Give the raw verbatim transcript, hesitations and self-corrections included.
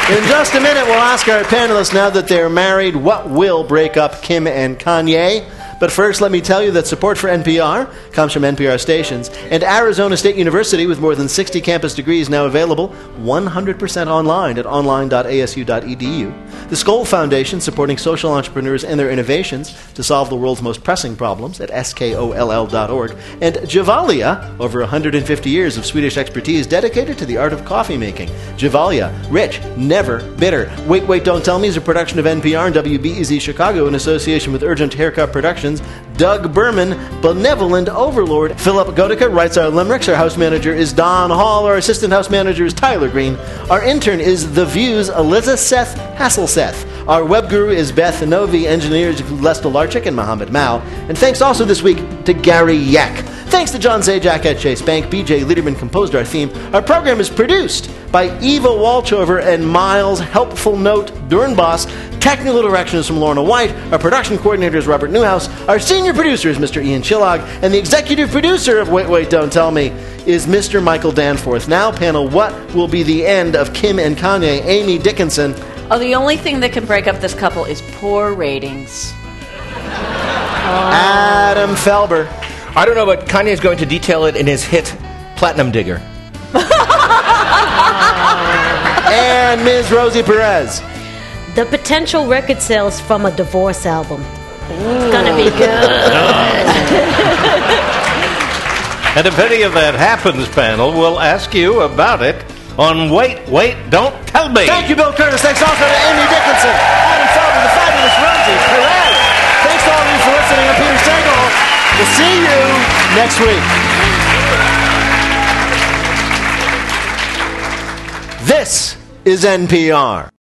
In just a minute, we'll ask our panelists, now that they're married, what will break up Kim and Kanye. But first, let me tell you that support for N P R comes from N P R stations and Arizona State University, with more than sixty campus degrees now available, one hundred percent online at online dot a s u dot e d u. The Skoll Foundation, supporting social entrepreneurs and their innovations to solve the world's most pressing problems, at skoll dot org. And Gevalia, over one hundred fifty years of Swedish expertise dedicated to the art of coffee making. Gevalia, rich, never bitter. Wait, Wait, Don't Tell Me is a production of N P R and W B E Z Chicago in association with Urgent Haircut Productions. Doug Berman, benevolent overlord. Philip Godica writes our limericks. Our house manager is Don Hall. Our assistant house manager is Tyler Green. Our intern is The View's Elizabeth Hasselseth. Our web guru is Beth Novi. Engineers Lester Larchick and Mohammed Mao. And thanks also this week to Gary Yak. Thanks to John Zajac at Chase Bank. B J Liederman composed our theme. Our program is produced by Eva Walchover and Miles Helpful Note Durnbos. Technical direction is from Lorna White. Our production coordinator is Robert Newhouse. Our senior producer is Mister Ian Chillog. And the executive producer of Wait, Wait, Don't Tell Me is Mister Michael Danforth. Now, panel, what will be the end of Kim and Kanye? Amy Dickinson. Oh, the only thing that can break up this couple is poor ratings. Oh. Adam Felber. I don't know, but Kanye's going to detail it in his hit, Platinum Digger. And Miz Rosie Perez. The potential record sales from a divorce album. Ooh. It's going to be good. And if any of that happens, panel, we'll ask you about it on Wait, Wait, Don't Tell Me. Thank you, Bill Curtis. Thanks also to Amy Dickinson, Adam Felber, the fabulous Rosie Perez. Thanks to all of you for listening. I'm Peter Sagal. We'll see you next week. This is N P R.